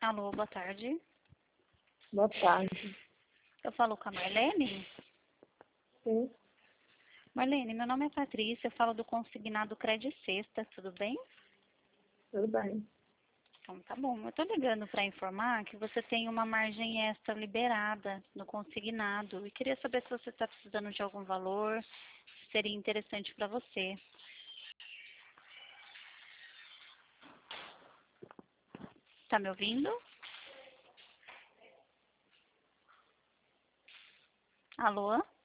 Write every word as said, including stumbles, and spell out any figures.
Alô, boa tarde. Boa tarde. Eu falo com a Marlene? Sim, Marlene, meu nome é Patrícia, eu falo do Consignado Credit Sexta, tudo bem? tudo bem. Então tá bom. Eu tô ligando para informar que você tem uma margem extra liberada no consignado e queria saber se você está precisando de algum valor, se seria interessante para você. Tá me ouvindo? Alô?